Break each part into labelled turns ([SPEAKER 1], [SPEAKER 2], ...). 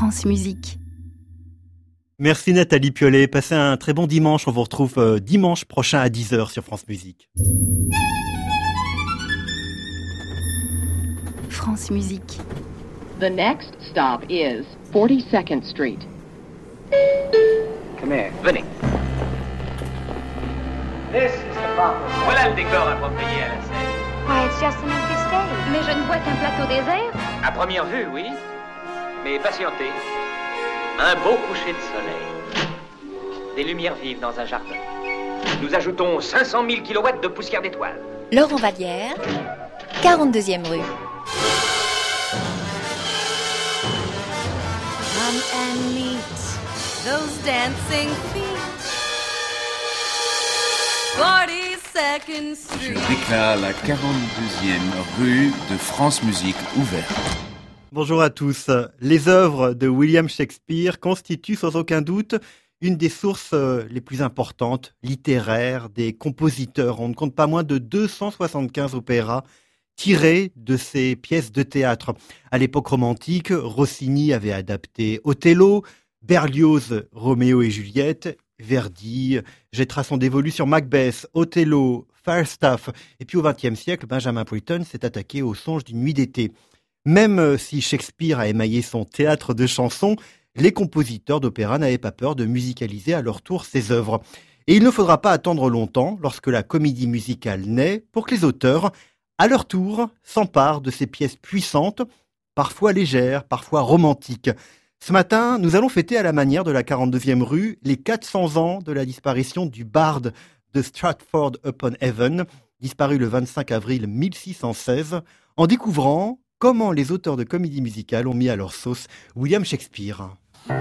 [SPEAKER 1] France Musique.
[SPEAKER 2] Merci Nathalie Piolet, passez un très bon dimanche, on vous retrouve dimanche prochain à 10h sur France Musique.
[SPEAKER 1] France Musique.
[SPEAKER 3] The next stop is 42nd Street.
[SPEAKER 4] Come here. Venez.
[SPEAKER 5] This is the proper.
[SPEAKER 4] Voilà le décor approprié à la scène.
[SPEAKER 6] Why, it's just an empty stage.
[SPEAKER 7] Mais je ne vois qu'un plateau désert.
[SPEAKER 4] À première vue, oui. Mais patientez. Un beau coucher de soleil. Des lumières vives dans un jardin. Nous ajoutons 500 000 kilowatts de poussière d'étoiles.
[SPEAKER 8] Laurent Vallière, 42e rue.
[SPEAKER 9] Come and meet those dancing feet. 42nd Street.
[SPEAKER 10] Je déclare la 42e rue de France Musique ouverte.
[SPEAKER 2] Bonjour à tous. Les œuvres de William Shakespeare constituent sans aucun doute une des sources les plus importantes, littéraires, des compositeurs. On ne compte pas moins de 275 opéras tirés de ses pièces de théâtre. À l'époque romantique, Rossini avait adapté Othello, Berlioz, Roméo et Juliette, Verdi jettera son dévolu sur Macbeth, Othello, Falstaff. Et puis au XXe siècle, Benjamin Britten s'est attaqué au songe d'une nuit d'été. Même si Shakespeare a émaillé son théâtre de chansons, les compositeurs d'opéra n'avaient pas peur de musicaliser à leur tour ses œuvres. Et il ne faudra pas attendre longtemps, lorsque la comédie musicale naît, pour que les auteurs, à leur tour, s'emparent de ces pièces puissantes, parfois légères, parfois romantiques. Ce matin, nous allons fêter à la manière de la 42e rue les 400 ans de la disparition du barde de Stratford-upon-Avon, disparu le 25 avril 1616, en découvrant comment les auteurs de comédie musicale ont mis à leur sauce William Shakespeare.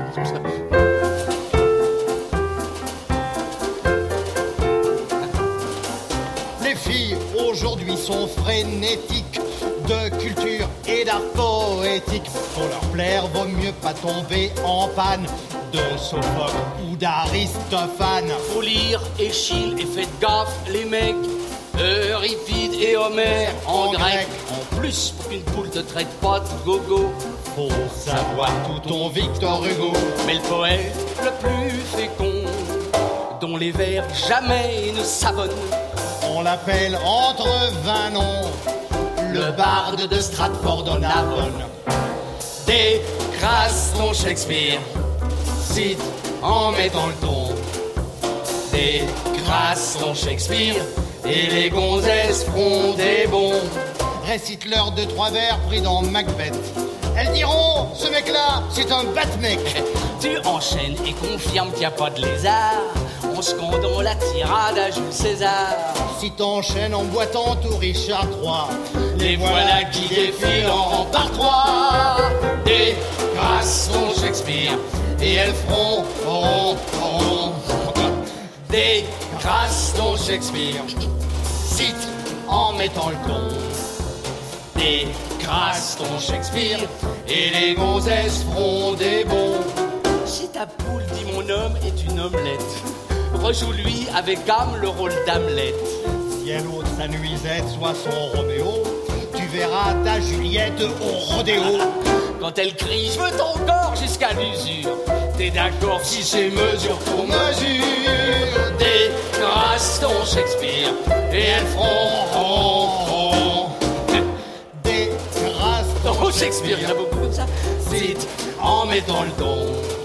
[SPEAKER 11] Les filles aujourd'hui sont frénétiques de culture et d'art poétique. Pour leur plaire, vaut mieux pas tomber en panne de Sophocle ou d'Aristophane.
[SPEAKER 12] Faut lire Échille et faites gaffe les mecs, Euripide et Homère en grec. En plus, pour qu'une poule te traite pas de gogo,
[SPEAKER 11] faut savoir tout ton Victor Hugo.
[SPEAKER 12] Mais le poète le plus fécond, dont les vers jamais ne savonnent,
[SPEAKER 11] on l'appelle entre 20 noms le barde de Stratford-on-Avon.
[SPEAKER 12] Décrasse ton Shakespeare, cite en mettant le ton. Décrasse ton Shakespeare, et les gonzesses feront des bons.
[SPEAKER 11] Récite-leur 2-3 vers pris dans Macbeth. Elles diront, ce mec-là, c'est un bat-mec.
[SPEAKER 12] Tu enchaînes et confirmes qu'il n'y a pas de lézard, en scandant la tirade à Jules César.
[SPEAKER 11] Si t'enchaînes en boitant tout Richard III,
[SPEAKER 12] les voilà qui défilent en rang par trois. Décrasse ton Shakespeare, et elles feront Décrasse ton Shakespeare, cite en mettant le ton. Décrasse ton Shakespeare, et les gonzesses feront des bons. Si ta poule dit mon homme est une omelette, rejoue-lui avec gamme le rôle d'Hamlet.
[SPEAKER 11] Si elle ôte sa nuisette, soit son Roméo, tu verras ta Juliette au rodéo.
[SPEAKER 12] Quand elle crie, je veux ton corps jusqu'à l'usure, t'es d'accord si c'est mesure pour mesure. Décrasse ton Shakespeare, et elles feront
[SPEAKER 11] Décrasse
[SPEAKER 12] ton Shakespeare, il y en a beaucoup comme ça. Cite en mettant le ton.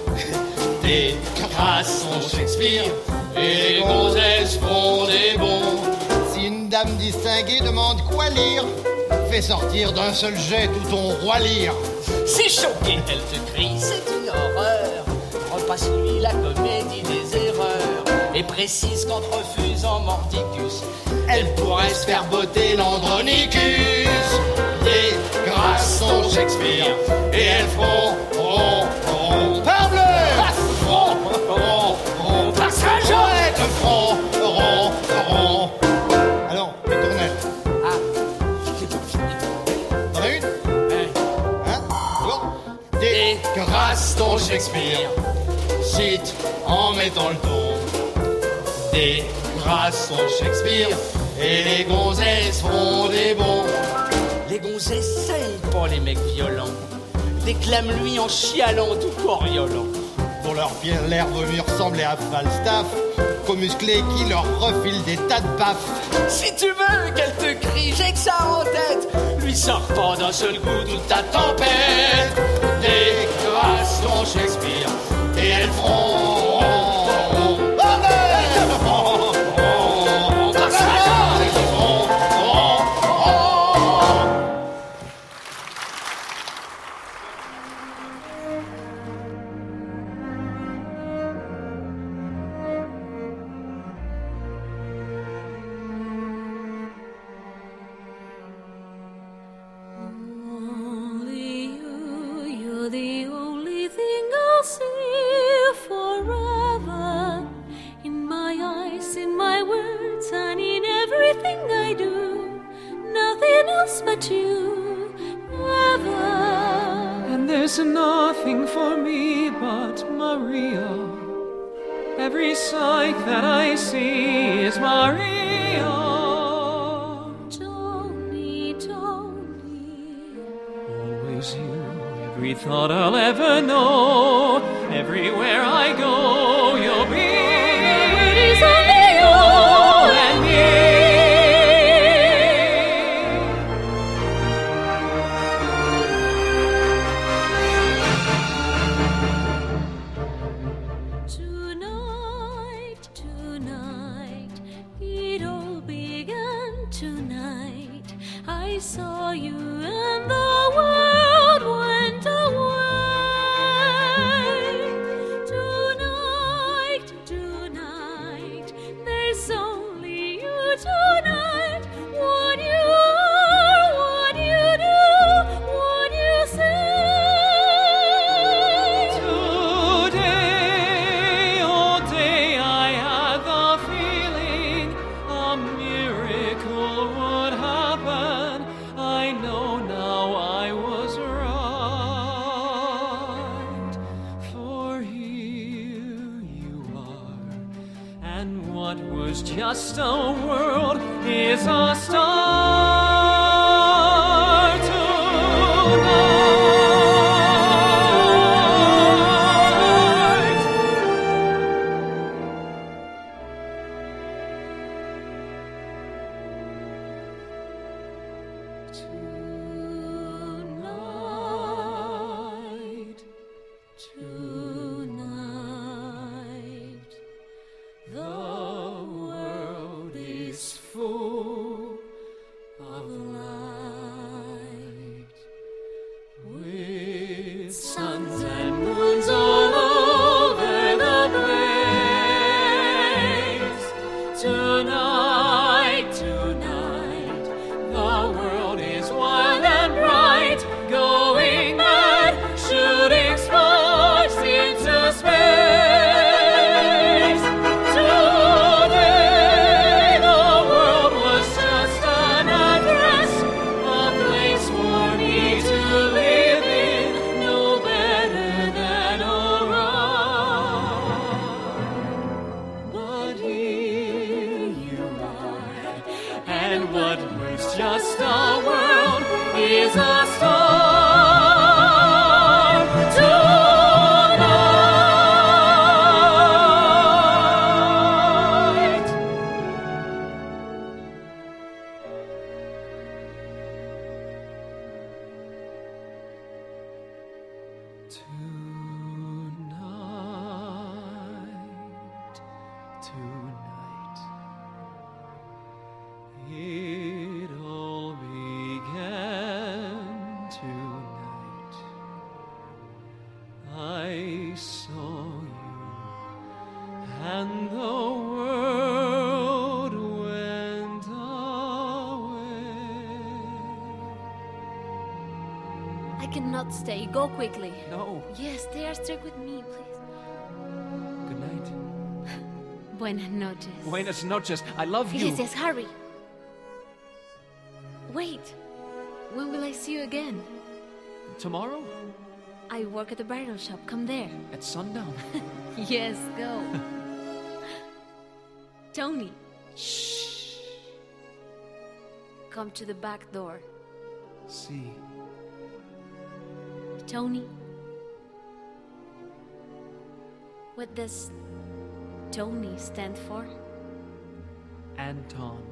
[SPEAKER 12] Décrasse ton Shakespeare, et les gonzesses font des bons.
[SPEAKER 11] Si une dame distinguée demande quoi lire, fais sortir d'un seul jet tout ton roi lire.
[SPEAKER 12] Si choquée elle te crie, c'est une horreur, repasse-lui la comédie des erreurs, et précise qu'en te refusant Mordicus, elle pourrait se faire botter l'Andronicus. Décrasse ton Shakespeare, et elles feront parbleu. Passage arrête, front.
[SPEAKER 11] Alors, les tournelles.
[SPEAKER 12] Ah,
[SPEAKER 11] t'en as une? Hein? Bon.
[SPEAKER 12] Décrasse ton Shakespeare, cite en mettant le ton. Décrasse ton Shakespeare, et les gonzesses feront des bons. Les gonzesses, ça aime pas les mecs violents. déclame-lui en chialant tout coriolant.
[SPEAKER 11] Pour leur bien l'air vaut mieux ressembler à Falstaff qu'aux musclés qui leur refilent des tas de baffes.
[SPEAKER 12] Si tu veux qu'elle te crie, j'ai que ça en tête, lui sort pas d'un seul coup toute ta tempête. Décoration Shakespeare, et elles feront
[SPEAKER 1] but you ever. And there's nothing for me but Maria. Every sight that I see is Maria. Tony, Tony. Always you, every thought I'll ever know. Everywhere I go, you'll be. It is only you and me. I saw you and the world went away. Tonight, tonight, there's only you tonight. What you are, what you do, what you say. Today, all day I had the feeling a miracle would happen. I know now I was right, for here you are, and what was just a world is a star tonight. Tonight, the world is full of light, with suns and moons all over the place. Tonight, tonight, the world is wild and bright, going mad, shooting sparks into space. Today the world was just an address, a place for me to live in, no better than alright. But here you are, and what was just a world is a star. Tonight, it all began tonight. I saw you, and the world went away.
[SPEAKER 5] I cannot stay. Go quickly.
[SPEAKER 1] No.
[SPEAKER 5] Yes, they are strict with me, please.
[SPEAKER 1] Good night.
[SPEAKER 5] Buenas noches.
[SPEAKER 1] Buenas noches. I love you.
[SPEAKER 5] Yes, yes, hurry. Wait. When will I see you again?
[SPEAKER 1] Tomorrow?
[SPEAKER 5] I work at the bridal shop. Come there.
[SPEAKER 1] At sundown?
[SPEAKER 5] Yes, go. Tony.
[SPEAKER 1] Shh.
[SPEAKER 5] Come to the back door.
[SPEAKER 1] See.
[SPEAKER 5] Tony? What does Tony stand for?
[SPEAKER 1] Anton.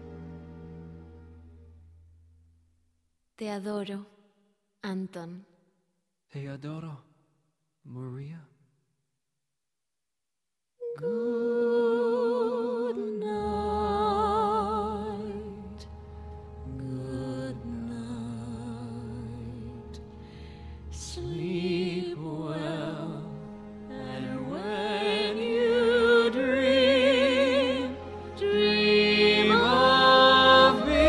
[SPEAKER 5] Te adoro, Anton.
[SPEAKER 1] Te adoro, Maria.
[SPEAKER 5] Good night. Good night. Sleep well. And when you dream, dream of me.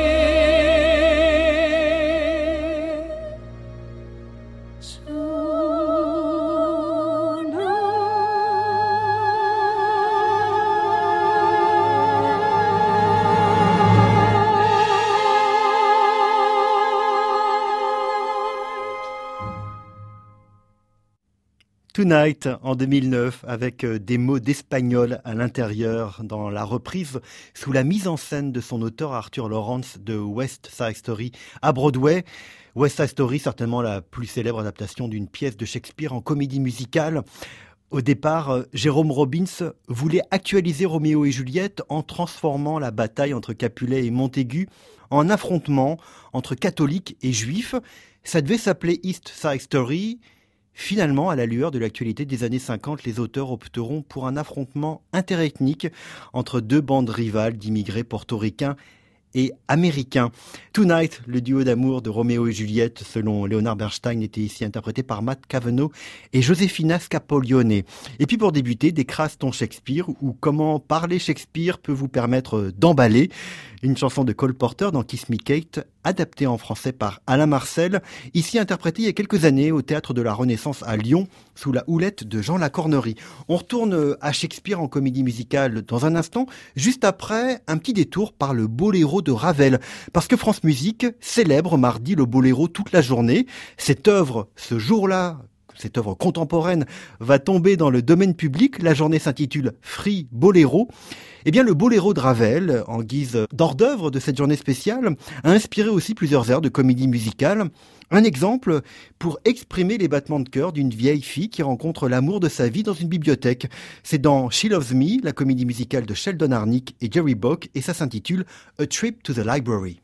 [SPEAKER 2] Tonight en 2009 avec des mots d'espagnol à l'intérieur dans la reprise sous la mise en scène de son auteur Arthur Lawrence de West Side Story à Broadway. West Side Story, certainement la plus célèbre adaptation d'une pièce de Shakespeare en comédie musicale. Au départ, Jérôme Robbins voulait actualiser Roméo et Juliette en transformant la bataille entre Capulet et Montaigu en affrontement entre catholiques et juifs. Ça devait s'appeler East Side Story. Finalement, à la lueur de l'actualité des années 50, les auteurs opteront pour un affrontement interethnique entre deux bandes rivales d'immigrés portoricains et américain. Tonight, le duo d'amour de Roméo et Juliette, selon Leonard Bernstein, était ici interprété par Matt Cavanaugh et Josefina Scapolione. Et puis pour débuter, des crasses ton Shakespeare, ou comment parler Shakespeare peut vous permettre d'emballer. Une chanson de Cole Porter dans Kiss Me Kate, adaptée en français par Alain Marcel, ici interprétée il y a quelques années au Théâtre de la Renaissance à Lyon, sous la houlette de Jean Lacornerie. On retourne à Shakespeare en comédie musicale dans un instant, juste après un petit détour par le boléro de Ravel, parce que France Musique célèbre mardi le boléro toute la journée. Cette œuvre, ce jour-là, cette œuvre contemporaine va tomber dans le domaine public. La journée s'intitule Free Boléro. Eh bien, le boléro de Ravel, en guise d'hors-d'œuvre de cette journée spéciale, a inspiré aussi plusieurs airs de comédie musicale. Un exemple pour exprimer les battements de cœur d'une vieille fille qui rencontre l'amour de sa vie dans une bibliothèque. C'est dans She Loves Me, la comédie musicale de Sheldon Harnick et Jerry Bock, et ça s'intitule A Trip to the Library.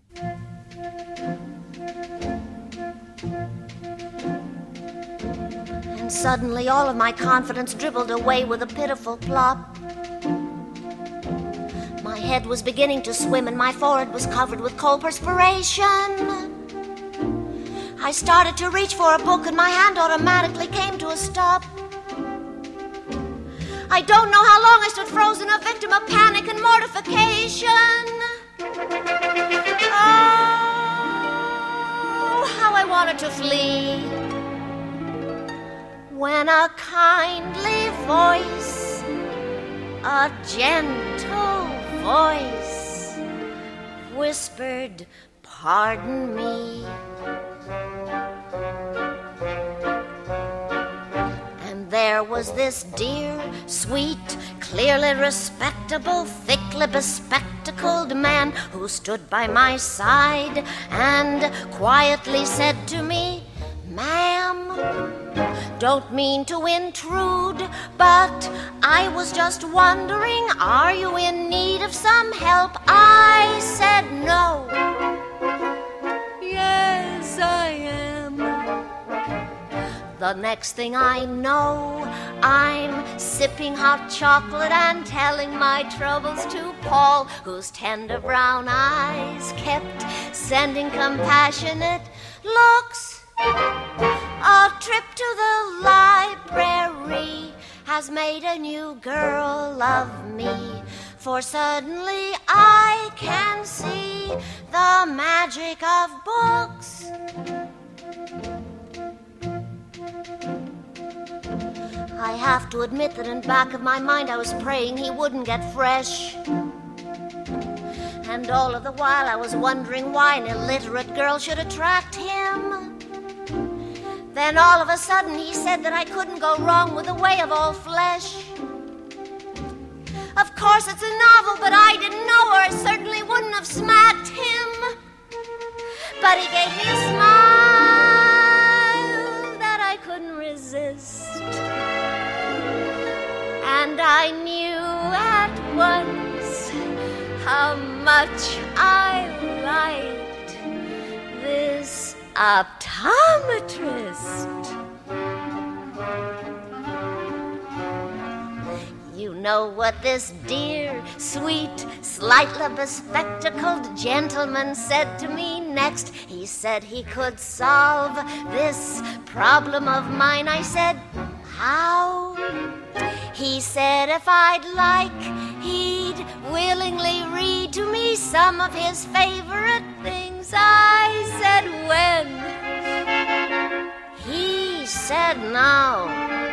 [SPEAKER 7] And suddenly all of my confidence dribbled away with a pitiful plop. My head was beginning to swim and my forehead was covered with cold perspiration. I started to reach for a book and my hand automatically came to a stop. I don't know how long I stood frozen, a victim of panic and mortification. Oh, how I wanted to flee. When a kindly voice, a gentle voice, whispered, "Pardon me." And there was this dear, sweet, clearly respectable, thickly bespectacled man who stood by my side and quietly said to me, "Ma'am, don't mean to intrude, but I was just wondering, are you in need of some help?" I said no. "Yes, I am." The next thing I know, I'm sipping hot chocolate and telling my troubles to Paul, whose tender brown eyes kept sending compassionate looks. A trip to the library has made a new girl of me, for suddenly I can see the magic of books. I have to admit that in the back of my mind I was praying he wouldn't get fresh. And all of the while I was wondering why an illiterate girl should attract him. Then all of a sudden he said that I couldn't go wrong with the way of all flesh. Of course it's a novel, but I didn't know, or I certainly wouldn't have smacked him. But he gave me a smile that much I liked this optometrist. You know what this dear, sweet, slightly bespectacled gentleman said to me next? He said he could solve this problem of mine. I said, how? He said if I'd like, he'd willingly read to me some of his favorite things. I said, when? He said, now.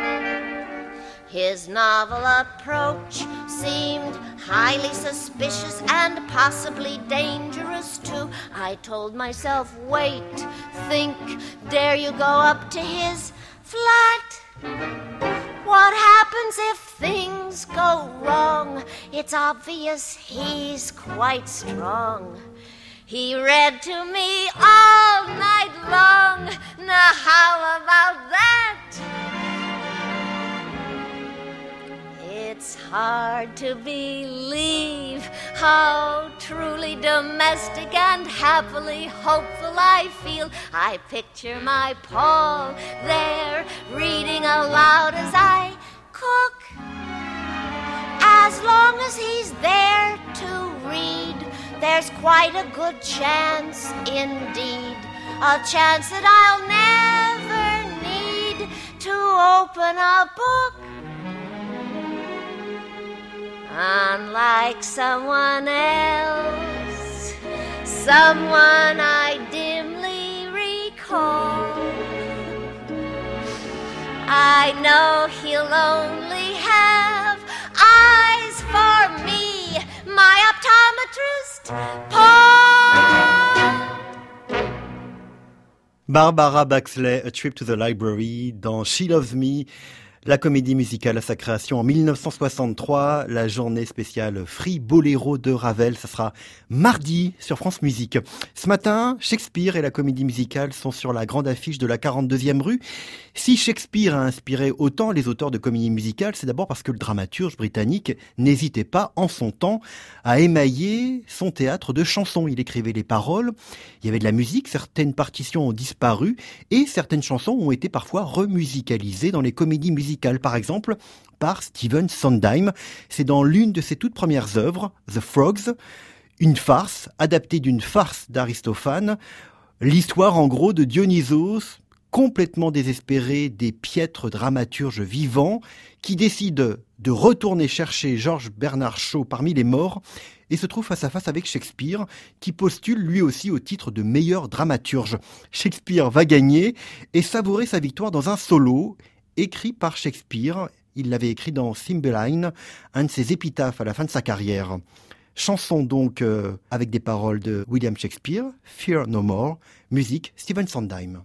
[SPEAKER 7] His novel approach seemed highly suspicious and possibly dangerous too. I told myself, wait, think, dare you go up to his flat? What happens if things go wrong? It's obvious he's quite strong. He read to me all night long. Now how about that? It's hard to believe how truly domestic and happily hopeful I feel. I picture my Paul there reading aloud as I cook. As long as he's there to read, there's quite a good chance indeed, a chance that I'll never need to open a book. Unlike someone else, someone I dimly recall, I know he'll only have eyes for me, my optometrist, Paul.
[SPEAKER 2] Barbara Baxley, A Trip to the Library, dans She Loves Me, la comédie musicale à sa création en 1963, la journée spéciale Free Boléro de Ravel, ça sera mardi sur France Musique. Ce matin, Shakespeare et la comédie musicale sont sur la grande affiche de la 42e rue. Si Shakespeare a inspiré autant les auteurs de comédie musicale, c'est d'abord parce que le dramaturge britannique n'hésitait pas en son temps à émailler son théâtre de chansons. Il écrivait les paroles, il y avait de la musique, certaines partitions ont disparu et certaines chansons ont été parfois remusicalisées dans les comédies musicales, par exemple par Stephen Sondheim. C'est dans l'une de ses toutes premières œuvres, The Frogs, une farce adaptée d'une farce d'Aristophane, l'histoire en gros de Dionysos, complètement désespéré des piètres dramaturges vivants, qui décide de retourner chercher George Bernard Shaw parmi les morts et se trouve face à face avec Shakespeare, qui postule lui aussi au titre de meilleur dramaturge. Shakespeare va gagner et savourer sa victoire dans un solo écrit par Shakespeare. Il l'avait écrit dans Cymbeline, un de ses épitaphes à la fin de sa carrière. Chanson donc avec des paroles de William Shakespeare, Fear No More, musique Stephen Sondheim.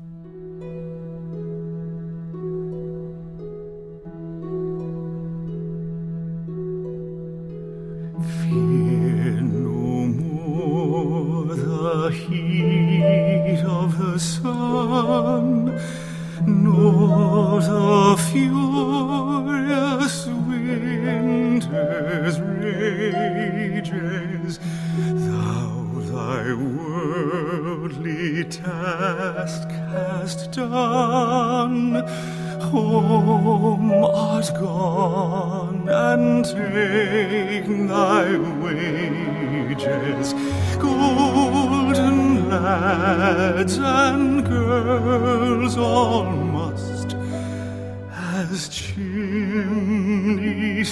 [SPEAKER 5] Fear no more the heat of the sun, nor the furious winter's rages. Thou thy worldly task hast done, home art gone, and ta'en thy wages. Golden lads and girls all must, as chimney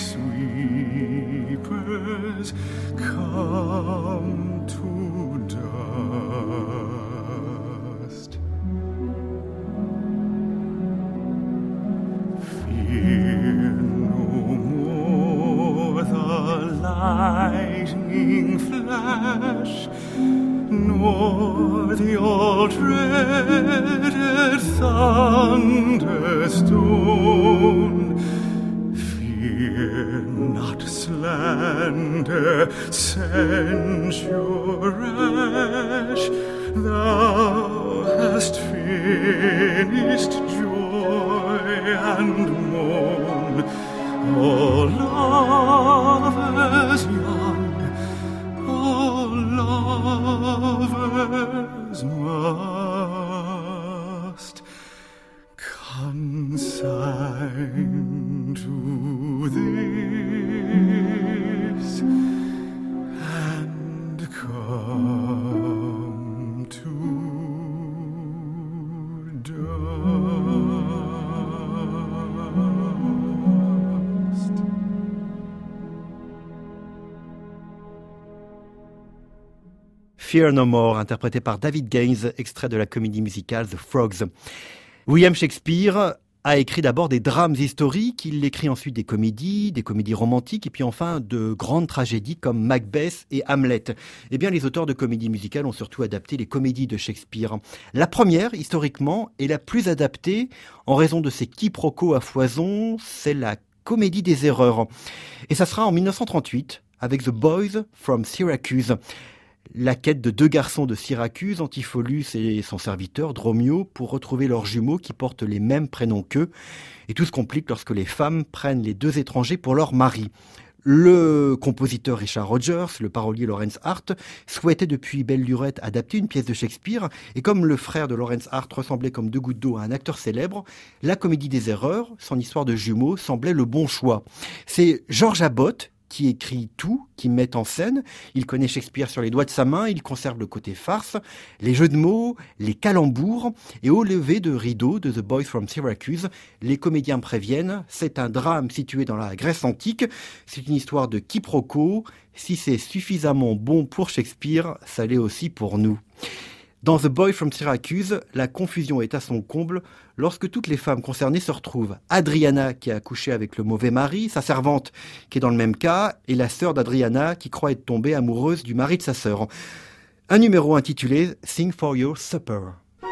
[SPEAKER 5] sweepers, come to dust. Fear no more the lightning flash, nor the all-dreaded thunderstone. Fear not slander, censure rash. Thou hast finished joy and moan. All lovers young, all
[SPEAKER 2] Fear No More, interprété par David Gaines, extrait de la comédie musicale The Frogs. William Shakespeare a écrit d'abord des drames historiques, il écrit ensuite des comédies romantiques et puis enfin de grandes tragédies comme Macbeth et Hamlet. Eh bien, les auteurs de comédies musicales ont surtout adapté les comédies de Shakespeare. La première, historiquement, est la plus adaptée en raison de ses quiproquos à foison, c'est la comédie des erreurs. Et ça sera en 1938 avec The Boys from Syracuse. La quête de deux garçons de Syracuse, Antipholus et son serviteur Dromio, pour retrouver leurs jumeaux qui portent les mêmes prénoms qu'eux. Et tout se complique lorsque les femmes prennent les deux étrangers pour leurs maris. Le compositeur Richard Rodgers, le parolier Lawrence Hart, souhaitait depuis belle lurette adapter une pièce de Shakespeare. Et comme le frère de Lawrence Hart ressemblait comme deux gouttes d'eau à un acteur célèbre, la comédie des erreurs, son histoire de jumeaux, semblait le bon choix. C'est George Abbott qui écrit tout, qui met en scène. Il connaît Shakespeare sur les doigts de sa main, il conserve le côté farce, les jeux de mots, les calembours. Et au lever de rideau de The Boys from Syracuse, les comédiens préviennent, c'est un drame situé dans la Grèce antique, c'est une histoire de quiproquo. Si c'est suffisamment bon pour Shakespeare, ça l'est aussi pour nous. Dans The Boy from Syracuse, la confusion est à son comble lorsque toutes les femmes concernées se retrouvent. Adriana qui a accouché avec le mauvais mari, sa servante qui est dans le même cas, et la sœur d'Adriana qui croit être tombée amoureuse du mari de sa sœur. Un numéro intitulé « Sing for Your Supper ».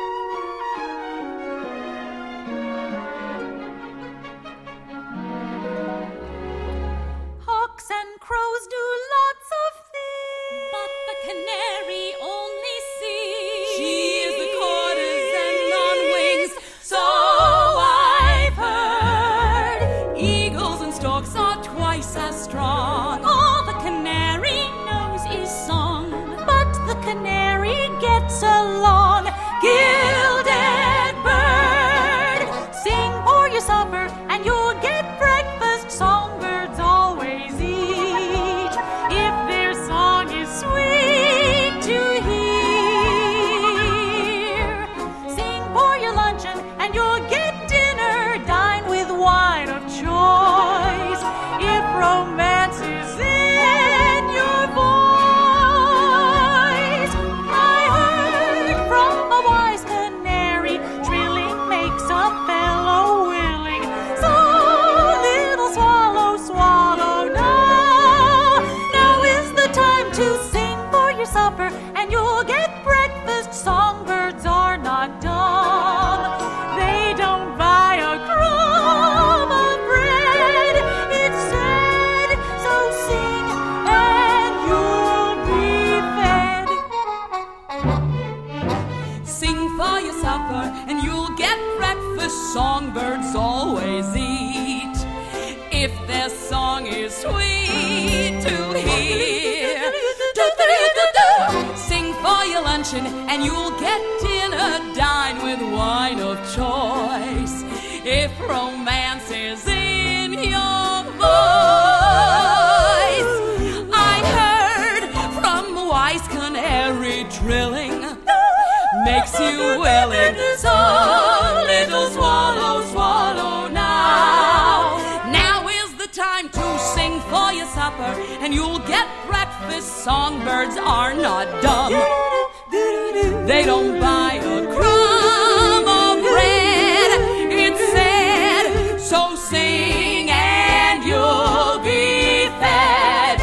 [SPEAKER 13] Hawks and crows do lots of things, but the canary only sings. She is the courtesan on wings, so I've heard. Eagles and storks are twice as strong. All the canary knows is song, but the canary gets along. Gilded bird, sing for your supper and you'll get breakfast. Songbirds always eat if their song is sweet to hear. Sing for your luncheon and you'll get dinner. Dine with wine of choice if romance is in your voice. I heard from a wise canary, trilling makes a fellow willing. So little swallow, swallow now. Now is the time to sing for your supper and you'll get breakfast. Songbirds are not dumb. They don't buy a crumb of bread. It's said, so sing and you'll be fed. Sing for your supper and you'll get breakfast. Songbirds always eat if their song is sweet to hear. Sing for your luncheon and you'll get dinner. Dine with wine of choice if romance is in your voice. I heard from a wise canary, trilling makes you willing. So little swallow, swallow now. Now is the time to sing for your supper and you'll get breakfast. Songbirds are not dumb. They don't buy a crumb of bread. It's said, so sing and you'll be fed.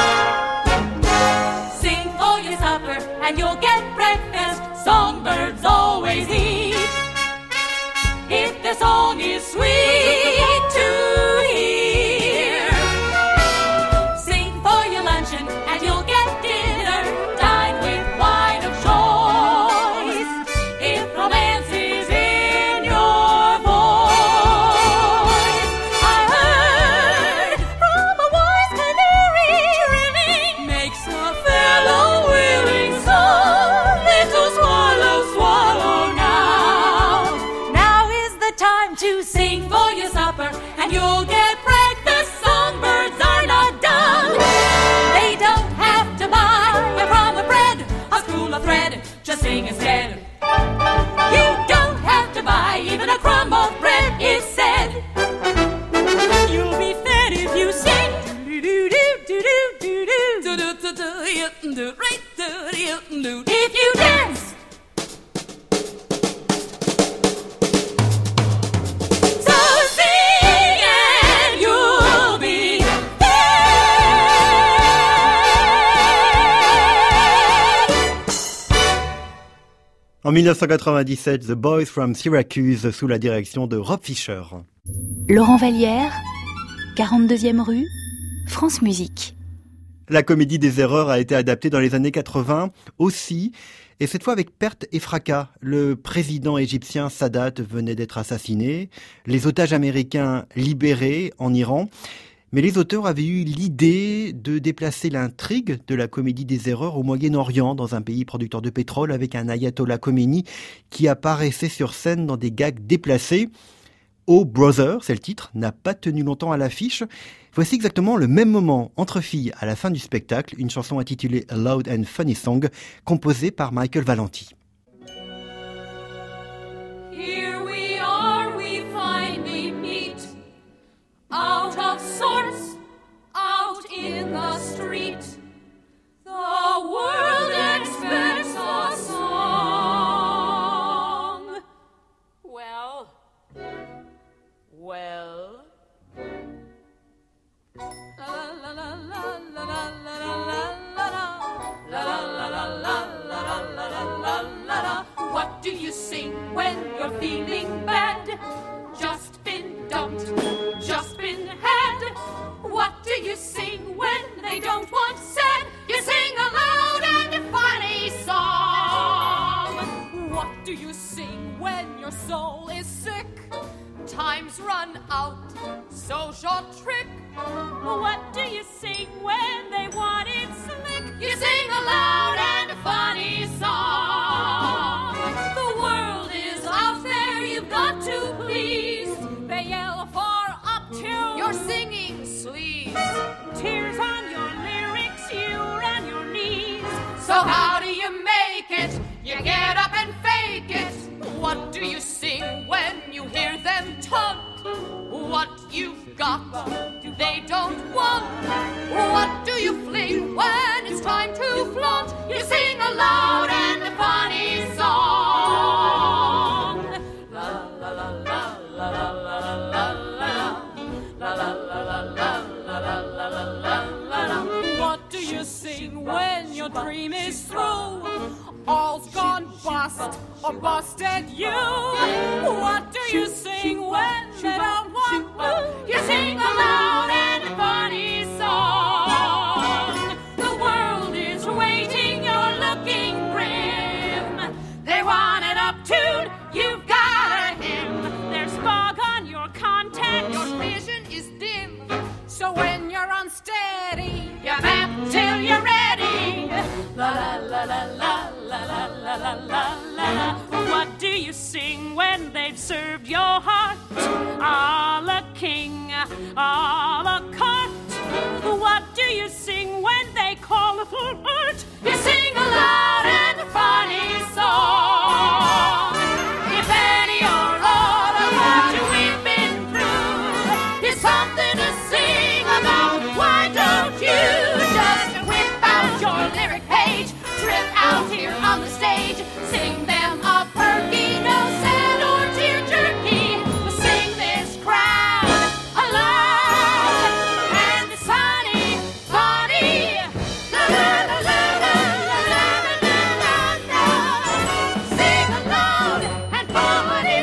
[SPEAKER 13] Sing for your supper and you'll get breakfast. Songbirds always eat if their song is sweet to hear. Sing for your luncheon and you'll get dinner. Dine with wine of choice if romance is in your voice. I heard from a wise canary, trilling makes a fellow willing. So little swallow, swallow now. Now is the time to sing for your supper and you'll get breakfast. Songbirds are not dumb. They don't have to buy a crumb of bread, a spool of thread. Just sing instead. You don't have to buy even a crumb of bread. It's said you'll be fed if you sing. Do do do do do do do do do do do do
[SPEAKER 2] En 1997, The Boys from Syracuse sous la direction de Rob Fisher.
[SPEAKER 8] Laurent Vallière, 42e rue, France Musique.
[SPEAKER 2] La comédie des erreurs a été adaptée dans les années 80 aussi, et cette fois avec perte et fracas. Le président égyptien Sadat venait d'être assassiné, les otages américains libérés en Iran, mais les auteurs avaient eu l'idée de déplacer l'intrigue de la comédie des erreurs au Moyen-Orient, dans un pays producteur de pétrole, avec un ayatollah Khomeini qui apparaissait sur scène dans des gags déplacés. Oh Brother, c'est le titre, n'a pas tenu longtemps à l'affiche. Voici exactement le même moment entre filles à la fin du spectacle, une chanson intitulée A Loud and Funny Song, composée par Michael Valenti.
[SPEAKER 13] Here we are, we finally meet, out of sorts, out in the street. The world expects a song. Well. La la la la la la la la la. What do you sing when you're feeling bad? Just been dumped, just been had. What do you sing when they don't want said? You sing a loud and funny song. What do you sing when your soul is sick? Time's run out, so short trick. What do you sing when they want it slick? You sing a loud and funny song. The world is out there, you've got to please. They yell for up to your singing sleeves. Tears on your lyrics, you're on your knees. So how do you make it? You get up and fake it. What do you sing when you hear them taunt? What you've got, they don't want. What do you fling when it's time to flaunt? You sing a loud and funny song. La la la la la la la la la la la. What do you sing when your dream is through? All's gone bust or busted you. What do you sing when they don't want you? You sing a loud and funny song. The world is waiting, you're looking grim. They want it up tuned, you've got a hymn. There's fog on your content, your vision is dim. So when you're unsteady, you vamp till you're ready. La la la la la la la la la la la. What do you sing when they've served your heart? A la king, a la carte. What do you sing when they call for art? You sing a loud and funny song. If any or all of what we've been through is something to sing about, why don't you just whip out your lyric page, trip out here on the stage, sing them a perky, no sad or tear jerky, sing this crowd aloud and sunny, funny, la la la la la la la la la, sing a loud and funny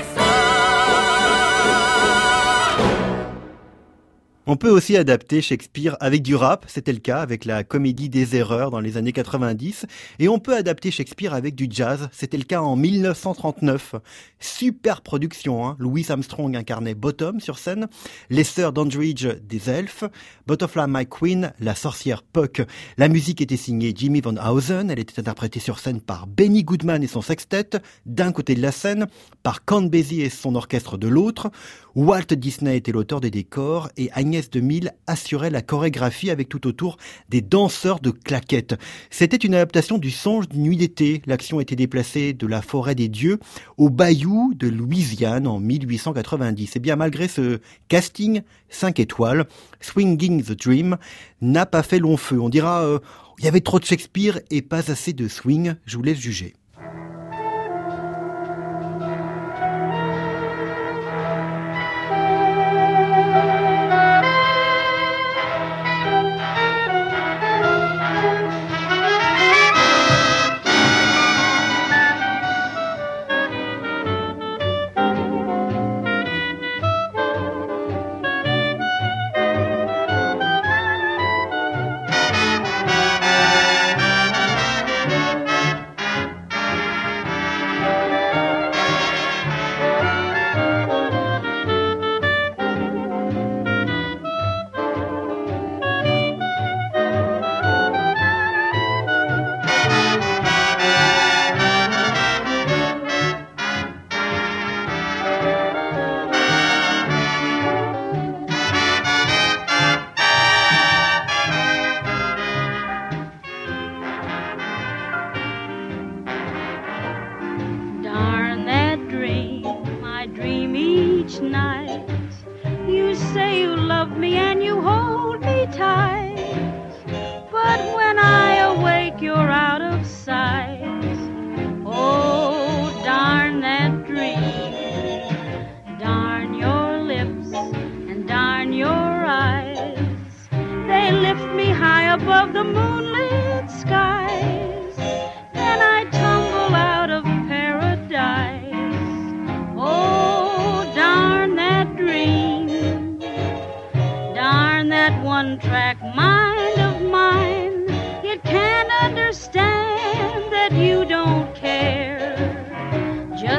[SPEAKER 13] song.
[SPEAKER 2] On peut aussi adapter Shakespeare avec du rap, c'était le cas avec la comédie des erreurs dans les années 90, et on peut adapter Shakespeare avec du jazz, c'était le cas en 1939. Super production, hein. Louis Armstrong incarnait Bottom sur scène, les sœurs Dandridge des elfes, Butterfly My Queen, la sorcière Puck. La musique était signée Jimmy Van Heusen, elle était interprétée sur scène par Benny Goodman et son sextet, d'un côté de la scène, par Count Basie et son orchestre de l'autre. Walt Disney était l'auteur des décors et Agnès DeMille assurait la chorégraphie avec tout autour des danseurs de claquettes. C'était une adaptation du Songe d'une nuit d'été. L'action était déplacée de la forêt des dieux au bayou de Louisiane en 1890. Et bien malgré ce casting 5 étoiles, Swinging the Dream n'a pas fait long feu. On dira il y avait trop de Shakespeare et pas assez de swing. Je vous laisse juger.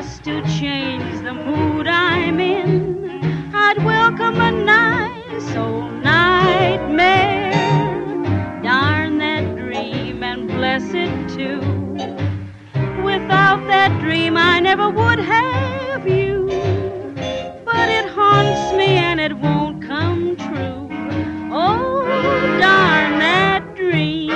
[SPEAKER 14] just to change the mood I'm in, I'd welcome a nice old nightmare. Darn that dream and bless it too. Without that dream I never would have you. But it haunts me and it won't come true. Oh, darn that dream.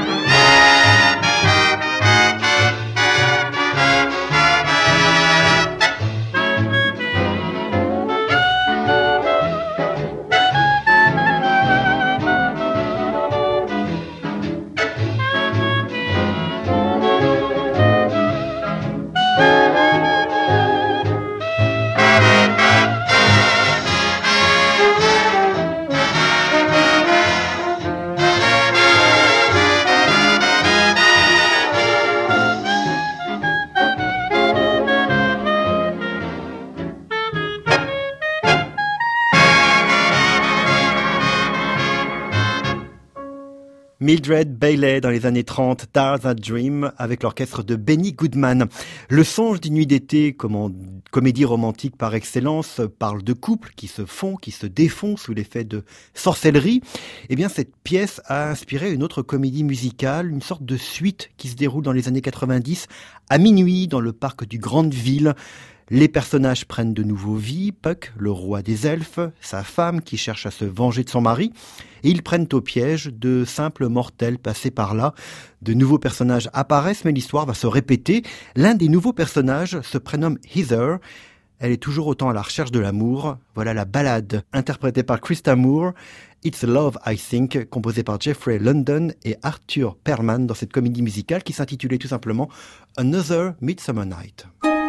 [SPEAKER 2] Mildred Bailey dans les années 30, Darn That Dream, avec l'orchestre de Benny Goodman. Le songe d'une nuit d'été, comédie romantique par excellence, parle de couples qui se font, qui se défont sous l'effet de sorcellerie. Eh bien, cette pièce a inspiré une autre comédie musicale, une sorte de suite qui se déroule dans les années 90, à minuit, dans le parc du Grandeville. Les personnages prennent de nouveau vie, Puck, le roi des elfes, sa femme qui cherche à se venger de son mari, et ils prennent au piège de simples mortels passés par là. De nouveaux personnages apparaissent, mais l'histoire va se répéter. L'un des nouveaux personnages se prénomme Heather. Elle est toujours autant à la recherche de l'amour. Voilà la ballade interprétée par Christa Moore, It's Love I Think, composée par Jeffrey London et Arthur Perlman dans cette comédie musicale qui s'intitulait tout simplement Another Midsummer Night.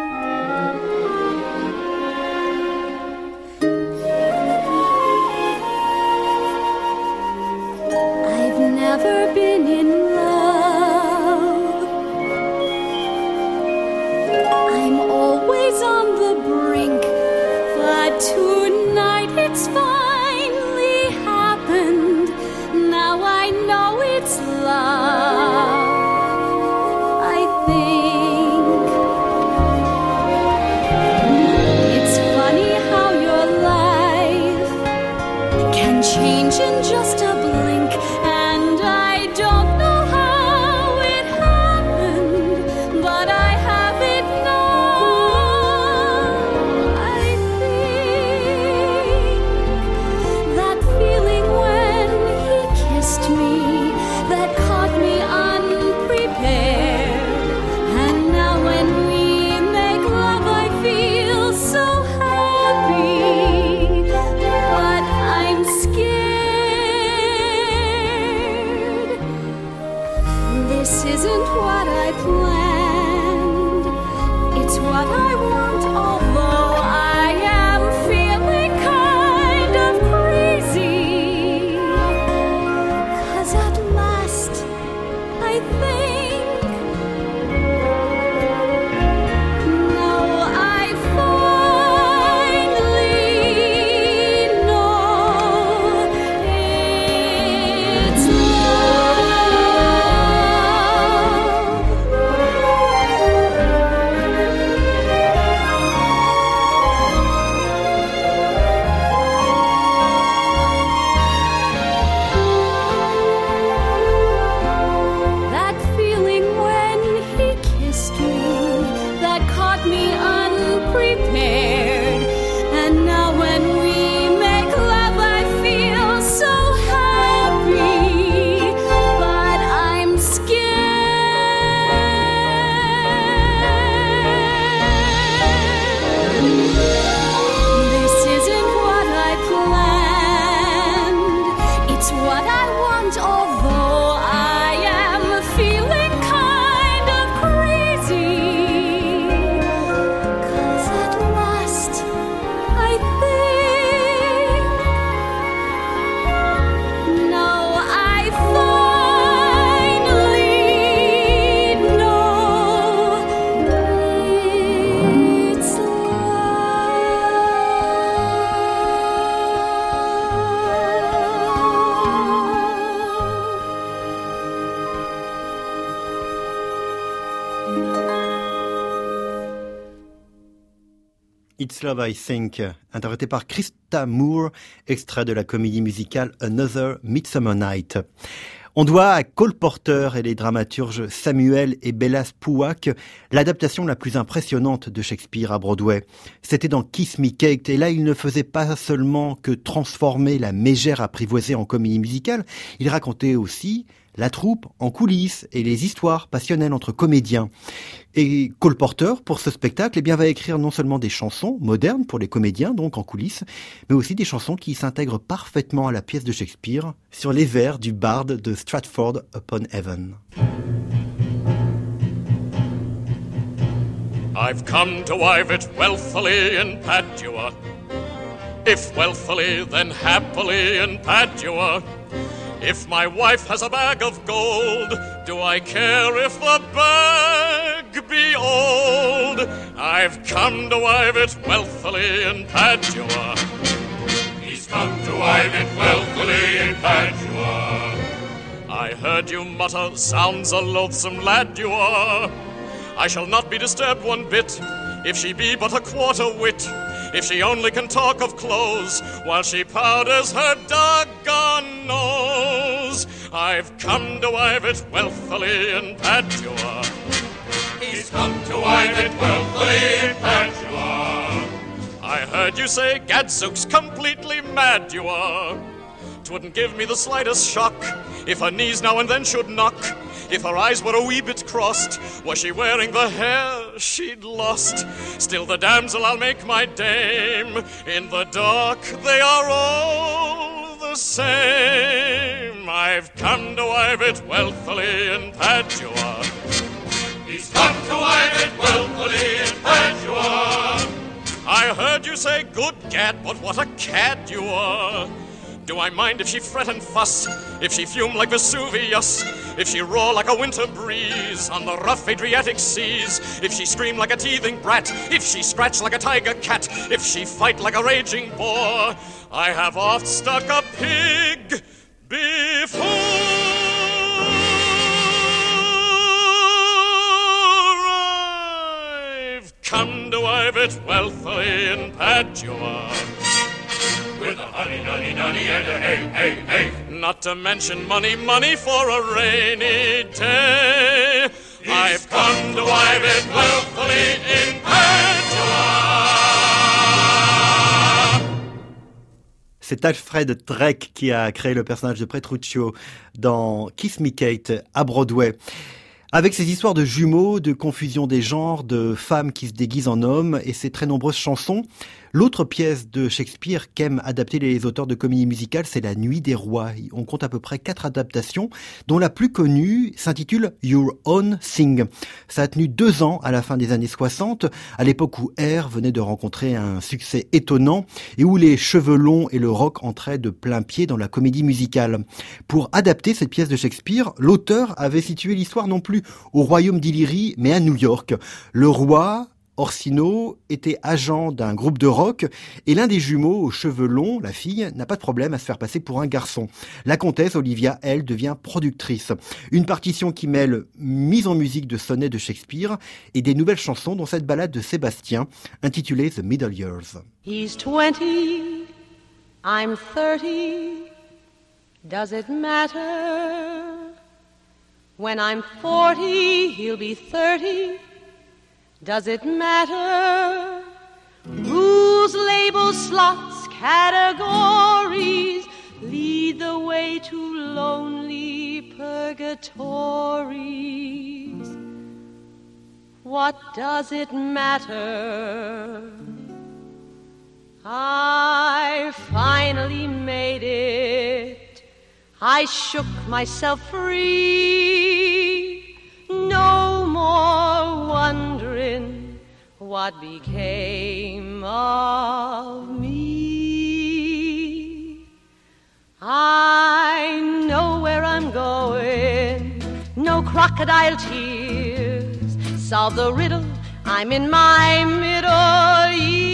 [SPEAKER 15] Never been in love. I'm always on the brink, but tonight it's finally happened. Now I know it's love. I think
[SPEAKER 2] It's Love I Think, interprété par Krista Moore, extrait de la comédie musicale Another Midsummer Night. On doit à Cole Porter et les dramaturges Samuel et Bella Spouak l'adaptation la plus impressionnante de Shakespeare à Broadway. C'était dans Kiss Me Kate, et là il ne faisait pas seulement que transformer la mégère apprivoisée en comédie musicale, il racontait aussi la troupe en coulisses et les histoires passionnelles entre comédiens. Et Cole Porter, pour ce spectacle, va écrire non seulement des chansons modernes pour les comédiens, donc en coulisses, mais aussi des chansons qui s'intègrent parfaitement à la pièce de Shakespeare sur les vers du barde de Stratford upon Avon.
[SPEAKER 16] I've come to wive it wealthily in Padua. If wealthily, then happily in Padua. If my wife has a bag of gold, do I care if the bag be old? I've come to wive it wealthily in Padua. He's come to wive it wealthily in Padua. I heard you mutter, sounds a loathsome lad you are. I shall not be disturbed one bit, if she be but a quarter wit. If she only can talk of clothes, while she powders her doggone nose. I've come to wive it wealthily in Padua. He's come to wive it wealthily in Padua. I heard you say, gadzooks, completely mad you are. 'Twouldn't give me the slightest shock if her knees now and then should knock. If her eyes were a wee bit crossed, was she wearing the hair she'd lost? Still the damsel I'll make my dame. In the dark they are all the same. I've come to wive it wealthily in Padua. He's come to wive it wealthily in Padua. I heard you say, good gad, but what a cad you are. Do I mind if she fret and fuss, if she fume like Vesuvius, if she roar like a winter breeze on the rough Adriatic seas, if she scream like a teething brat, if she scratch like a tiger cat, if she fight like a raging boar? I have oft stuck a pig before. I've come to wive it wealthily in Padua. With a honey, nunny, nunny, and a hey, hey, hey. Not to mention money, money for a rainy day. I've come to wive it wealthily in Padua.
[SPEAKER 2] C'est Alfred Drake qui a créé le personnage de Petruccio dans Kiss Me Kate à Broadway. Avec ses histoires de jumeaux, de confusion des genres, de femmes qui se déguisent en hommes et ses très nombreuses chansons, l'autre pièce de Shakespeare qu'aiment adapter les auteurs de comédie musicale, c'est La Nuit des Rois. On compte à peu près 4 adaptations, dont la plus connue s'intitule Your Own Thing. Ça a tenu 2 ans à la fin des années 60, à l'époque où Air venait de rencontrer un succès étonnant et où les cheveux longs et le rock entraient de plein pied dans la comédie musicale. Pour adapter cette pièce de Shakespeare, l'auteur avait situé l'histoire non plus au royaume d'Illyrie, mais à New York. Le roi, Orsino, était agent d'un groupe de rock et l'un des jumeaux aux cheveux longs, la fille, n'a pas de problème à se faire passer pour un garçon. La comtesse Olivia, elle, devient productrice. Une partition qui mêle mise en musique de sonnets de Shakespeare et des nouvelles chansons, dont cette ballade de Sébastien intitulée The Middle Years.
[SPEAKER 9] He's 20, I'm 30, does it matter? When I'm 40, he'll be 30. Does it matter? Rules, labels, slots, categories lead the way to lonely purgatories. What does it matter? I finally made it. I shook myself free. No more wondering what became of me. I know where I'm going. No crocodile tears solve the riddle. I'm in my middle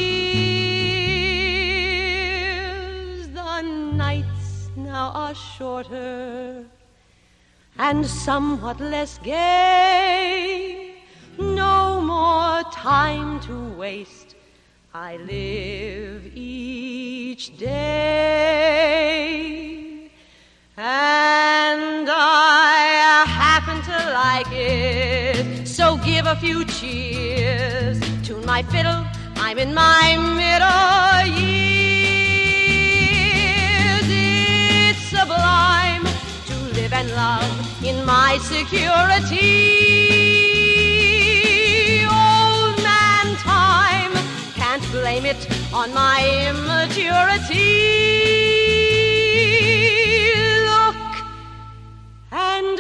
[SPEAKER 9] years. The nights now are shorter and somewhat less gay. No more time to waste. I live each day, and I happen to like it, so give a few cheers. Tune my fiddle, I'm in my middle years. It's sublime to live and love in my security. Old man time can't blame it on my immaturity. Look and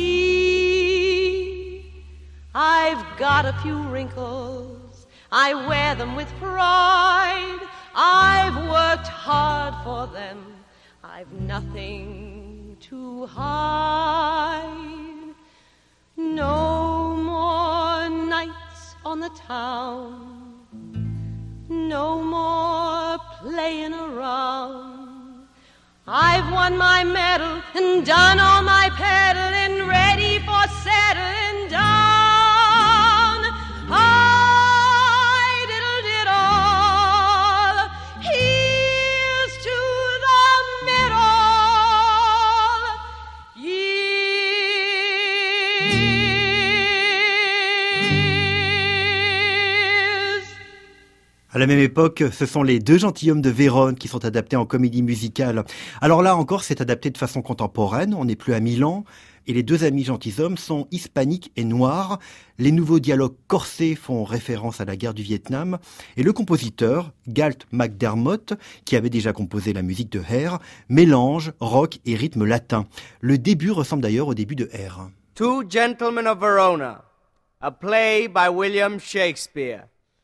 [SPEAKER 9] see, I've got a few wrinkles, I wear them with pride. I've worked hard for them, I've nothing to hide. No more nights on the town, no more playing around. I've won my medal and done all my peddling, ready for settling down. I diddle-diddle, here's to the middle years.
[SPEAKER 2] À la même époque, ce sont les deux gentilshommes de Vérone qui sont adaptés en comédie musicale. Alors là encore, c'est adapté de façon contemporaine, on n'est plus à Milan, et les deux amis gentilshommes sont hispaniques et noirs. Les nouveaux dialogues corsés font référence à la guerre du Vietnam, et le compositeur, Galt MacDermot, qui avait déjà composé la musique de Hair, mélange rock et rythme latin. Le début ressemble d'ailleurs au début de Hair.
[SPEAKER 17] Two Gentlemen of Verona, a play by William Shakespeare.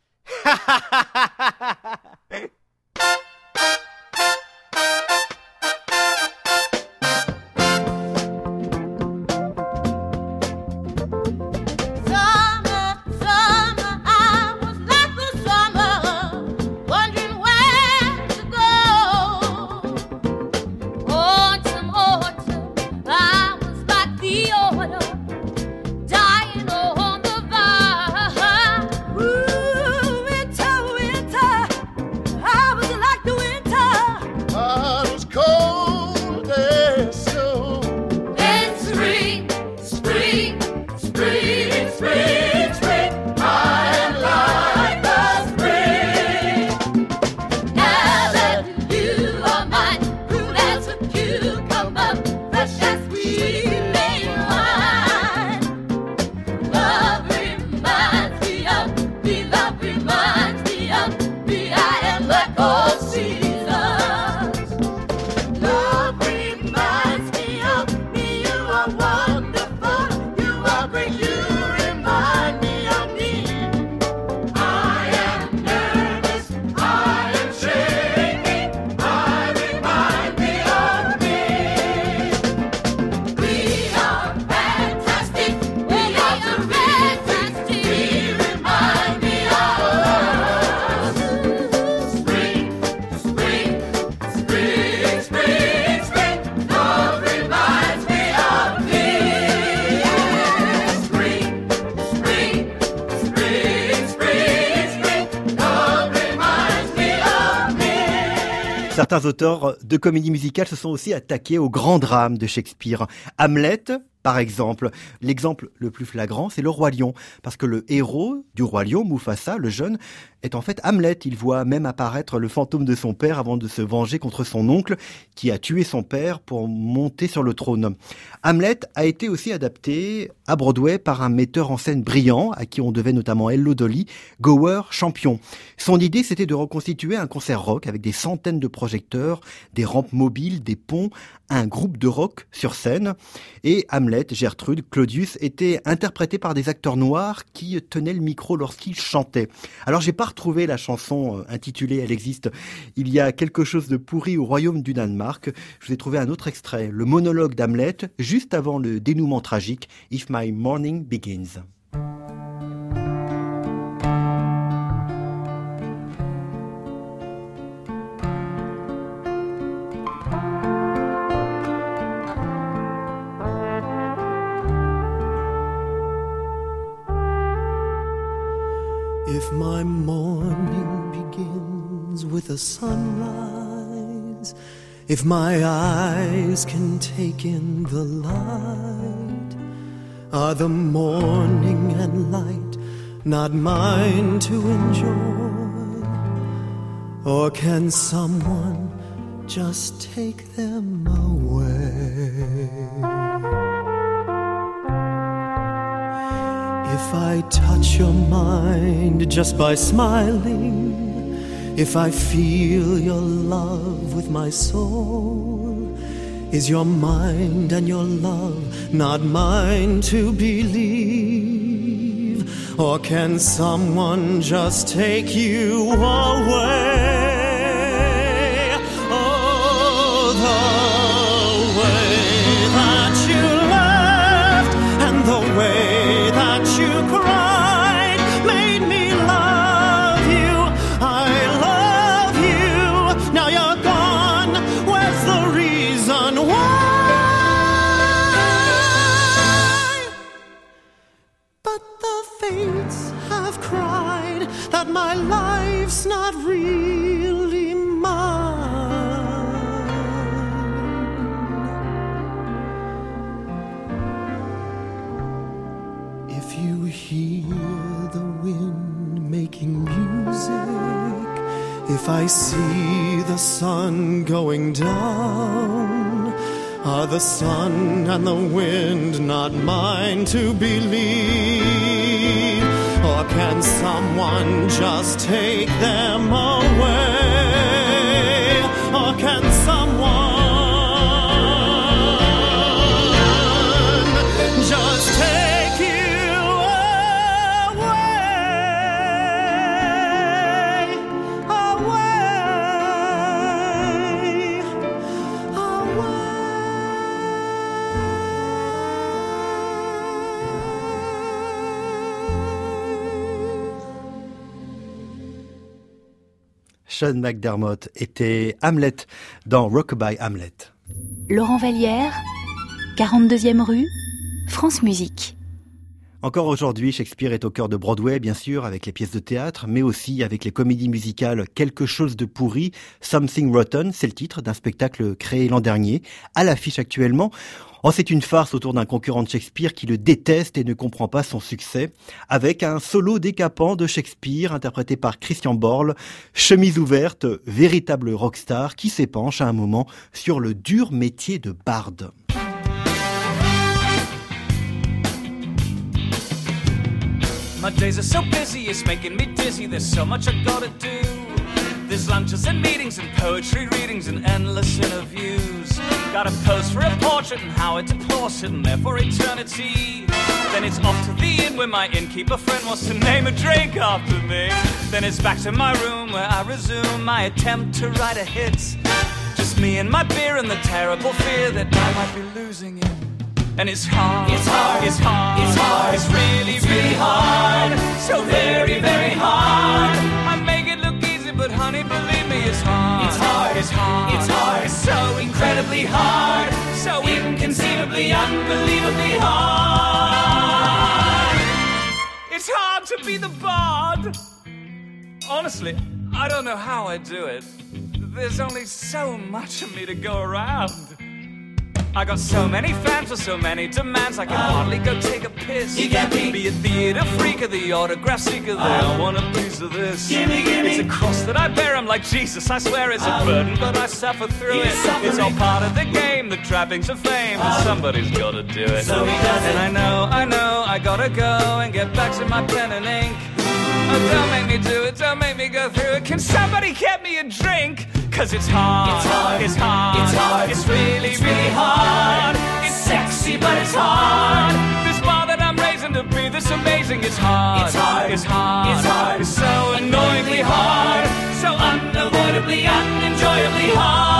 [SPEAKER 2] Certains auteurs de comédie musicale se sont aussi attaqués au grand drame de Shakespeare. Hamlet, par exemple. L'exemple le plus flagrant, c'est le Roi Lion. Parce que le héros du Roi Lion, Mufasa, le jeune, est en fait Hamlet. Il voit même apparaître le fantôme de son père avant de se venger contre son oncle qui a tué son père pour monter sur le trône. Hamlet a été aussi adapté à Broadway par un metteur en scène brillant, à qui on devait notamment Hello Dolly, Gower Champion. Son idée, c'était de reconstituer un concert rock avec des centaines de projecteurs, des rampes mobiles, des ponts, un groupe de rock sur scène. Et Hamlet, Gertrude, Claudius étaient interprétés par des acteurs noirs qui tenaient le micro lorsqu'ils chantaient. Alors j'ai pas retrouvé la chanson intitulée, elle existe, Il y a quelque chose de pourri au royaume du Danemark. Je vous ai trouvé un autre extrait, le monologue d'Hamlet, juste avant le dénouement tragique, If My Morning Begins.
[SPEAKER 18] If my morning begins with a sunrise, if my eyes can take in the light, are the morning and light not mine to enjoy? Or can someone just take them away? If I touch your mind just by smiling, if I feel your love with my soul, is your mind and your love not mine to believe? Or can someone just take you away? Oh, the way that you laughed and the way that you cried made me love you. I love you. Now you're gone. Where's the reason why? But the fates have cried that my life's not really mine. If you hear the wind making music, if I see the sun going down, are the sun and the wind not mine to believe? Or can someone just take them away? Or can someone just take you away?
[SPEAKER 2] Sean McDermott était Hamlet dans Rockabye Hamlet.
[SPEAKER 8] Laurent Vallière, 42e rue, France Musique.
[SPEAKER 2] Encore aujourd'hui, Shakespeare est au cœur de Broadway, bien sûr, avec les pièces de théâtre, mais aussi avec les comédies musicales Quelque chose de pourri, Something Rotten, c'est le titre d'un spectacle créé l'an dernier, à l'affiche actuellement. Oh, c'est une farce autour d'un concurrent de Shakespeare qui le déteste et ne comprend pas son succès, avec un solo décapant de Shakespeare interprété par Christian Borle, chemise ouverte, véritable rockstar qui s'épanche à un moment sur le dur métier de barde.
[SPEAKER 1] My days are so busy, it's making me dizzy. There's so much I gotta do. There's lunches and meetings and poetry readings and endless interviews. Gotta pose for a portrait and how it deplores sitting there for eternity. Then it's off to the inn where my innkeeper friend wants to name a drink after me. Then it's back to my room where I resume my attempt to write a hit. Just me and my beer and the terrible fear that I might be losing it. And it's hard, it's hard, it's hard, it's hard, it's really, really hard. So very, very hard. I make it look easy, but honey, believe me, it's hard. It's hard, it's hard, it's hard. It's so incredibly hard. So inconceivably, unbelievably hard. It's hard to be the bard. Honestly, I don't know how I do it. There's only so much of me to go around. I got so many fans with so many demands, I can hardly go take a piss. You get me? Be a theater freak or the autograph seeker, they all want a piece of this.
[SPEAKER 13] Gimme, gimme.
[SPEAKER 1] It's a cross that I bear, I'm like Jesus, I swear it's a burden, but I suffer through it. It's all part of the game, the trappings of fame, and somebody's gotta do it.
[SPEAKER 13] So he does it.
[SPEAKER 1] And I know, I gotta go and get back to my pen and ink. Oh, don't make me do it, don't make me go through it. Can somebody get me a drink? Cause it's hard,
[SPEAKER 13] It's hard.
[SPEAKER 1] it's hard,
[SPEAKER 13] It's hard.
[SPEAKER 1] it's really,
[SPEAKER 13] It's
[SPEAKER 1] really
[SPEAKER 13] really
[SPEAKER 1] hard.
[SPEAKER 13] hard.
[SPEAKER 1] It's sexy, but it's hard. This bar that I'm raising to be this amazing, it's hard,
[SPEAKER 13] It's hard.
[SPEAKER 1] it's hard,
[SPEAKER 13] It's hard.
[SPEAKER 1] it's so annoyingly hard, so unavoidably, unenjoyably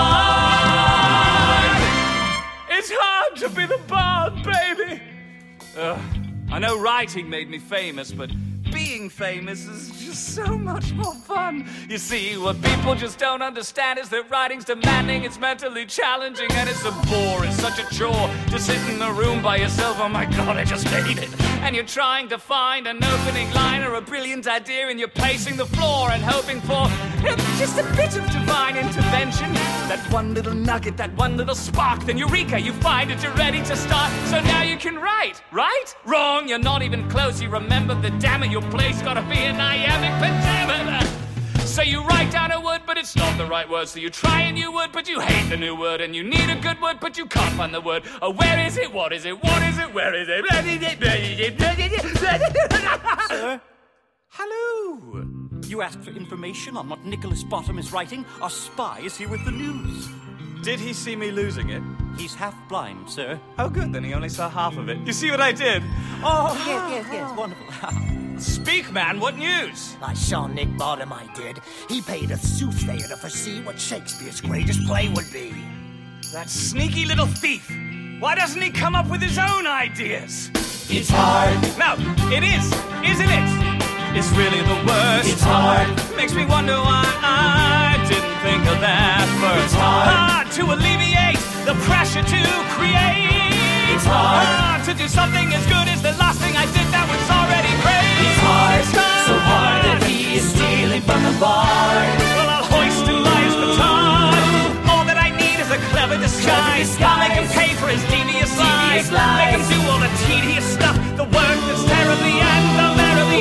[SPEAKER 1] hard. It's hard to be the bard, baby. I know writing made me famous, but being famous is just so much more fun. You see, what people just don't understand is that writing's demanding, it's mentally challenging, and it's a bore. It's such a chore to sit in a room by yourself. Oh my God, I just hate it. and you're trying to find an opening line or a brilliant idea, and you're pacing the floor and hoping for just a bit of divine intervention. That one little nugget, that one little spark, then eureka, you find it, you're ready to start. So now you can write, right? Wrong, you're not even close. You remember the damn it, your play's gotta be an iambic pentameter. So you write down a word, but it's not the right word. So you try a new word, but you hate the new word. And you need a good word, but you can't find the word. Oh, where is it? What is it? What is it? Where is it?
[SPEAKER 19] Sir? Hello! You asked for information on what Nicholas Bottom is writing. Our spy is here with the news.
[SPEAKER 1] Did he see me losing it?
[SPEAKER 19] He's half blind, sir.
[SPEAKER 1] Oh, good, then he only saw half of it. You see what I did?
[SPEAKER 19] Oh, yes, wonderful.
[SPEAKER 1] Speak, man, what news?
[SPEAKER 12] I saw Nick Bottom, I did. He paid a soothsayer to foresee what Shakespeare's greatest play would be.
[SPEAKER 1] That sneaky little thief. Why doesn't he come up with his own ideas?
[SPEAKER 12] It's hard.
[SPEAKER 1] No, it is, isn't it? It's really the worst.
[SPEAKER 12] It's hard.
[SPEAKER 1] Makes me wonder why I didn't think of that first.
[SPEAKER 12] It's hard.
[SPEAKER 1] Hard to alleviate the pressure to create.
[SPEAKER 12] It's hard.
[SPEAKER 1] To do something as good as the last thing I did that was already great.
[SPEAKER 12] It's hard. So hard that he is stealing from the bar.
[SPEAKER 1] Well, I'll hoist and lie his baton. All that I need is a clever disguise. I'll make him pay for his devious lies. Make him do all the tedious stuff, the work that's terribly and unbearably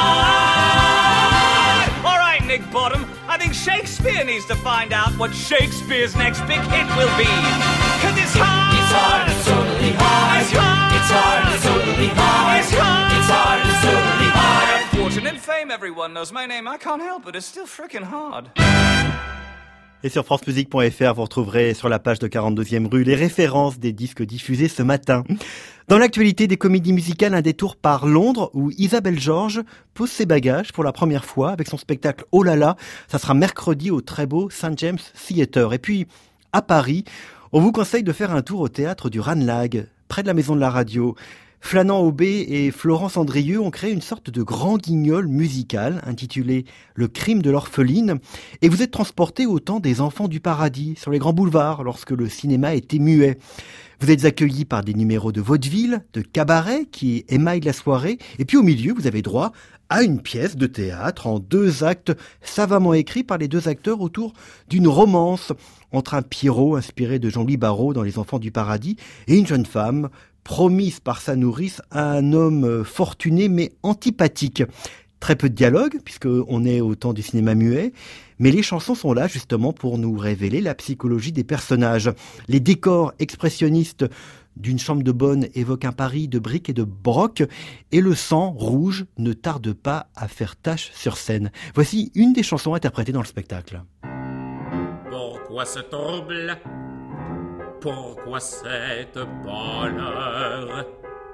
[SPEAKER 1] hard. All right, Nick Bottom, I think Shakespeare needs to find out what Shakespeare's next big hit will be. 'Cause it's hard.
[SPEAKER 12] It's hard, it's totally hard.
[SPEAKER 1] It's hard.
[SPEAKER 12] It's hard, it's totally hard.
[SPEAKER 1] It's hard.
[SPEAKER 12] It's hard, it's totally hard.
[SPEAKER 1] Fortune and fame, everyone knows my name. I can't help it, it's still frickin' hard.
[SPEAKER 2] Et sur francemusique.fr, vous retrouverez sur la page de 42e rue les références des disques diffusés ce matin. Dans l'actualité des comédies musicales, un détour par Londres où Isabelle Georges pose ses bagages pour la première fois avec son spectacle Oh là là. Ça sera mercredi au très beau St. James Theatre. Et puis, à Paris, on vous conseille de faire un tour au théâtre du Ranelagh, près de la Maison de la Radio. Flanand Aubé et Florence Andrieux ont créé une sorte de grand guignol musical intitulé Le crime de l'orpheline, et vous êtes transporté au temps des enfants du paradis sur les grands boulevards lorsque le cinéma était muet. Vous êtes accueillis par des numéros de vaudeville, de cabaret qui émaillent la soirée, et puis au milieu vous avez droit à une pièce de théâtre en 2 actes savamment écrits par les 2 acteurs autour d'une romance entre un Pierrot inspiré de Jean-Louis Barrault dans Les Enfants du Paradis et une jeune femme promise par sa nourrice à un homme fortuné mais antipathique. Très peu de dialogue, puisqu'on est au temps du cinéma muet, mais les chansons sont là justement pour nous révéler la psychologie des personnages. Les décors expressionnistes d'une chambre de bonne évoquent un Paris de briques et de broc, et le sang rouge ne tarde pas à faire tache sur scène. Voici une des chansons interprétées dans le spectacle.
[SPEAKER 20] Pourquoi ce trouble ? Pourquoi cette pâleur ?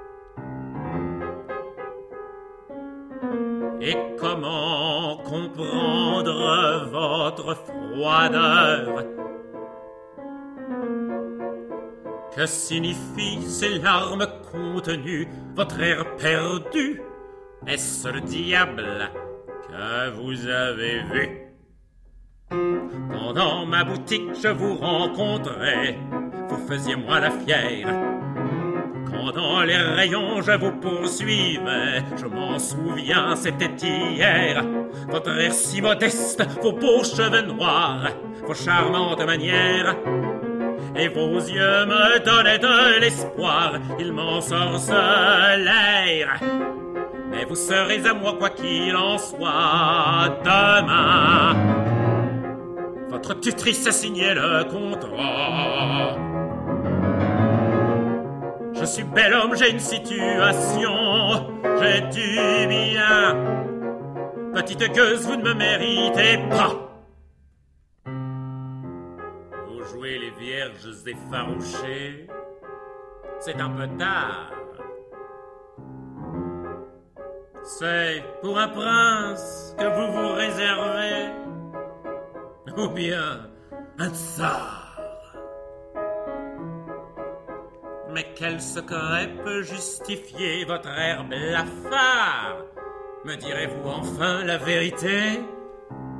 [SPEAKER 20] Et comment comprendre votre froideur ? Que signifient ces larmes contenues, votre air perdu ? Est-ce le diable que vous avez vu ? Quand dans ma boutique je vous rencontrais, vous faisiez moi la fière. Quand dans les rayons je vous poursuivais, je m'en souviens, c'était hier. Votre air si modeste, vos beaux cheveux noirs, vos charmantes manières, et vos yeux me donnaient de l'espoir, ils m'ensorcelèrent. Mais vous serez à moi quoi qu'il en soit demain. Votre tutrice a signé le contrat. Je suis bel homme, j'ai une situation, j'ai du bien. Petite gueuse, vous ne me méritez pas. Vous jouez les vierges effarouchées, c'est un peu tard. C'est pour un prince que vous vous réservez, ou bien un tsar. Mais quel secret peut justifier votre air blafard ? Me direz-vous enfin la vérité ? Parlez !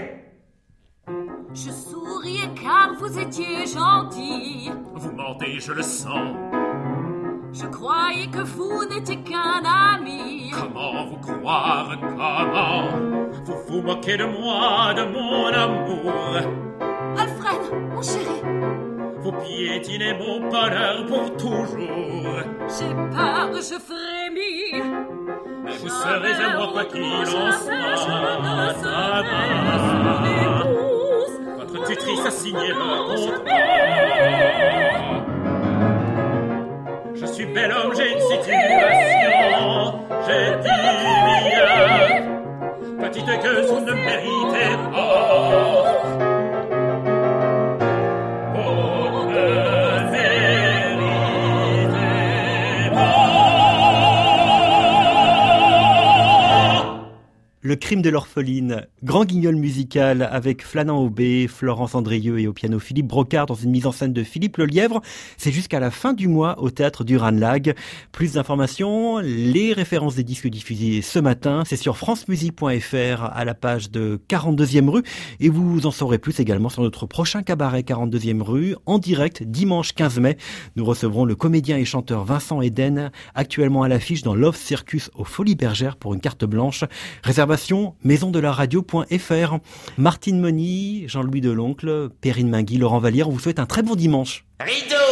[SPEAKER 15] Je souriais car vous étiez gentil.
[SPEAKER 20] Vous mentez, je le sens.
[SPEAKER 13] Je croyais que vous n'étiez qu'un ami.
[SPEAKER 20] Comment vous croire, comment vous moquez de moi, de mon amour.
[SPEAKER 13] Alfred, mon chéri,
[SPEAKER 20] vous piétinez mon bonheur pour toujours.
[SPEAKER 13] J'ai peur, je frémis.
[SPEAKER 20] Mais vous serez à moi quoi qu'il en soit. Votre tutrice a signé le contrat. Je suis bel homme, j'ai une situation. J'ai dit bien, petite gueuse, vous ne méritez pas. Vous ne méritez pas.
[SPEAKER 2] Le crime de l'orpheline, grand guignol musical avec Flanant Aubé, Florence Andrieux et au piano Philippe Brocard dans une mise en scène de Philippe Lelièvre. C'est jusqu'à la fin du mois au théâtre du Ranelagh. Plus d'informations, les références des disques diffusés ce matin, c'est sur francemusique.fr à la page de 42e rue et vous en saurez plus également sur notre prochain cabaret 42e rue en direct dimanche 15 mai. Nous recevrons le comédien et chanteur Vincent Eden, actuellement à l'affiche dans Love Circus aux Folies Bergères pour une carte blanche. Réservation maisondelaradio.fr. Martine Moni, Jean-Louis Deloncle, Perrine Mingui, Laurent Vallière, on vous souhaite un très bon dimanche.
[SPEAKER 12] Rideau!